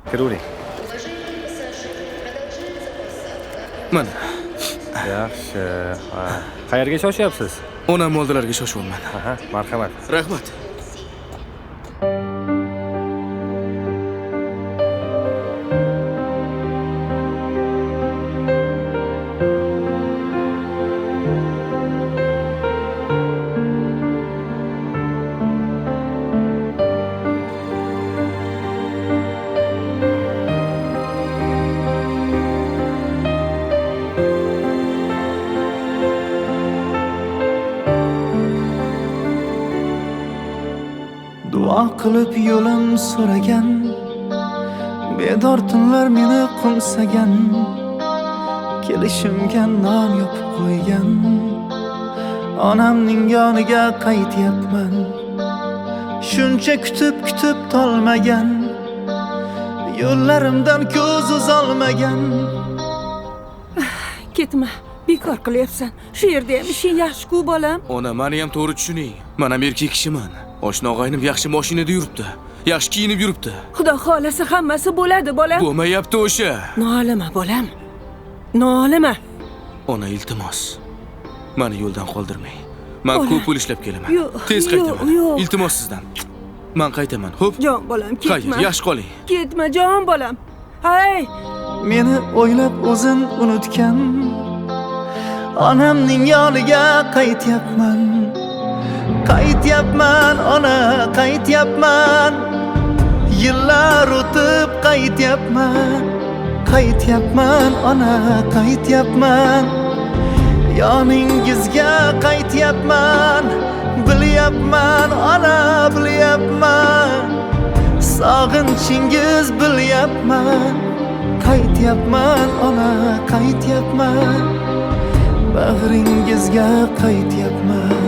Kiravering. Mana, Yaxshi. Qayerga shoshyapsiz? onam oldilarga shoshyapman. Aha, marhamat. Rahmat. Duo qilib yo'lim so'ragan, bedor tunlar meni qo'msagan, kelishimga non yopib qo'ygan, onamning yoniga qaytyapman. Shuncha kutib tolmagan, yo'llarimdan ko'z uzolmagan. Ketma, bekor qilyapsan. Shu yerda ham ishing yaxshi-ku bolam. Ona, meni ham to'g'ri tushuning. Men ham erkak kishiman. Oshna og'aynim yaxshi mashinada yuribdi. Yaxshi kiyinib yuribdi. Xudo xolasa hammasi bo'ladi bolam. Bo'lmayapti o'sha. Nolima bolam. Nolima. Ona, iltimos. Meni yo'ldan qoldirmang. Men ko'p pul ishlab kelaman. Yo'q, Tez qaytaman. yo'q. Iltimos sizdan. Men qaytaman. Xo'p? Jon bolam, ketma. Xayr, yaxshi qoling. Ketma jon bolam. Hay! Meni o'ylab o'zin unutgan, onamning yoniga qaytyapman. Qaytyapman ona, qaytyapman. Yillar o'tib qaytyapman. Qaytyapman ona, qaytyapman. Yoningizga qaytyapman. Bilyapman ona, bilyapman. Sog'inchingiz bilyapman. Qaytyapman ona, qaytyapman. Bag'ringizga qaytyapman.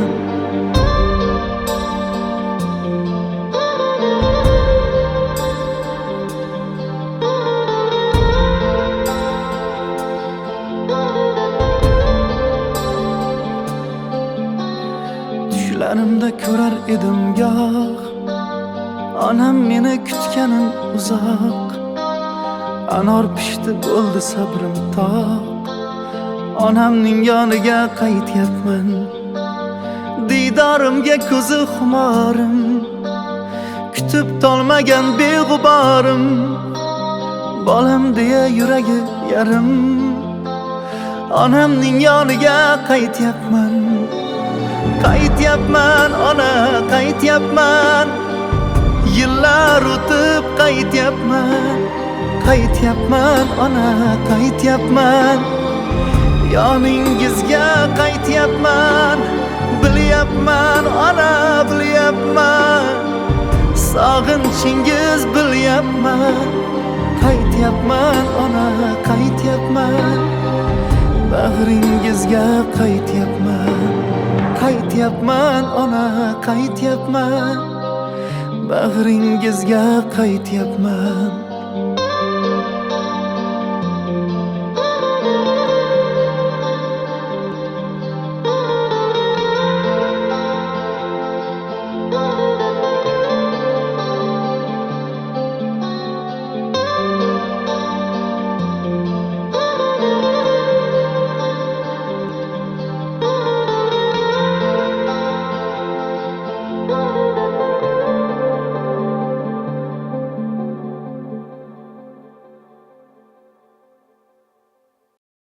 Tushlarimda ko'rar edim goh, onam meni kutganim uzoq. Anor pishdi bo'ldi sabrim toq, onamning yoniga qaytyapman. Diydorimga ko'zi xumorim, kutib tolmagan beg'uborim. Bolam deya yuragi yarim, onamning yoniga qaytyapman. Qaytyapman ona, qaytyapman. Yillar o'tib qaytyapman. Qaytyapman ona, qaytyapman. Yoningizga qaytyapman. Bilyapman ona, bilyapman. Sog'inchingiz bilyapman. Qaytyapman ona, qaytyapman. Bag'ringizga qaytyapman. Qaytyapman ona, qaytyapman. Bag'ringizga qaytyapman.